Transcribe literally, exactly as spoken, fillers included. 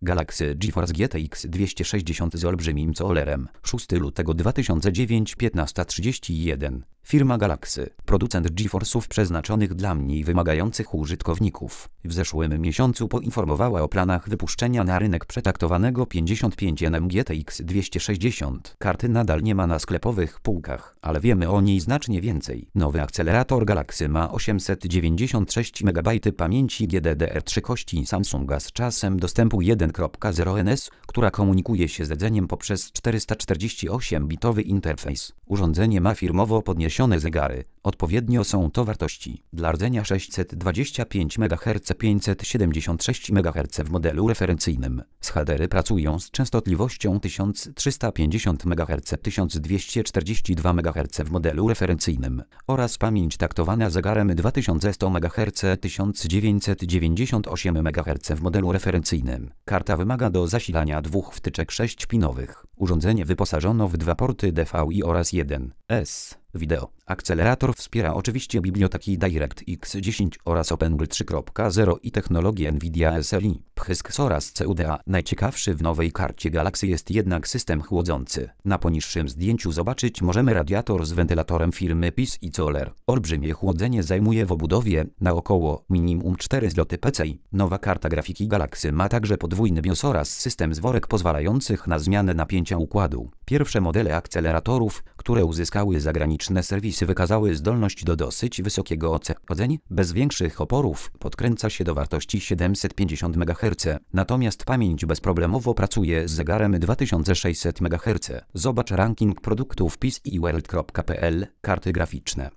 Galaxy GeForce G T X dwieście sześćdziesiąt z olbrzymim colerem. szóstego lutego dwa tysiące dziewiątego, piętnasta trzydzieści jeden. Firma Galaxy, producent GeForce'ów przeznaczonych dla mniej wymagających użytkowników, w zeszłym miesiącu poinformowała o planach wypuszczenia na rynek przetaktowanego pięćdziesiąt pięć nanometrów G T X dwieście sześćdziesiąt. Karty nadal nie ma na sklepowych półkach, ale wiemy o niej znacznie więcej. Nowy akcelerator Galaxy ma osiemset dziewięćdziesiąt sześć megabajtów pamięci G D D R trzy kości Samsunga z czasem dostępu jeden kropka zero N S, która komunikuje się z rdzeniem poprzez czterysta czterdzieści osiem bitowy interfejs. Urządzenie ma firmowo podniesione zegary. Odpowiednio są to wartości dla rdzenia sześćset dwadzieścia pięć megaherców, pięćset siedemdziesiąt sześć megaherców w modelu referencyjnym. Shadery pracują z częstotliwością tysiąc trzysta pięćdziesiąt megaherców, tysiąc dwieście czterdzieści dwa megaherce w modelu referencyjnym oraz pamięć taktowana zegarem dwa tysiące sto megaherców, tysiąc dziewięćset dziewięćdziesiąt osiem megaherców w modelu referencyjnym. Karta wymaga do zasilania dwóch wtyczek sześciopinowych. Urządzenie wyposażono w dwa porty D V I oraz jeden S. Wideo. Akcelerator wspiera oczywiście biblioteki DirectX dziesięć oraz OpenGL trzy kropka zero i technologię NVIDIA S L I, P H Y S K oraz C U D A. Najciekawszy w nowej karcie Galaxy jest jednak system chłodzący. Na poniższym zdjęciu zobaczyć możemy radiator z wentylatorem firmy P I S i Zoller. Olbrzymie chłodzenie zajmuje w obudowie na około minimum cztery zloty P C I. Nowa karta grafiki Galaxy ma także podwójny BIOS oraz system zworek pozwalających na zmianę napięcia układu. Pierwsze modele akceleratorów, które uzyskały zagraniczne serwisy, wykazały zdolność do dosyć wysokiego ochłodzenia bez większych oporów, podkręca się do wartości siedemset pięćdziesiąt megaherców, natomiast pamięć bezproblemowo pracuje z zegarem dwa tysiące sześćset megaherców. Zobacz ranking produktów P I S i world kropka p l, karty graficzne.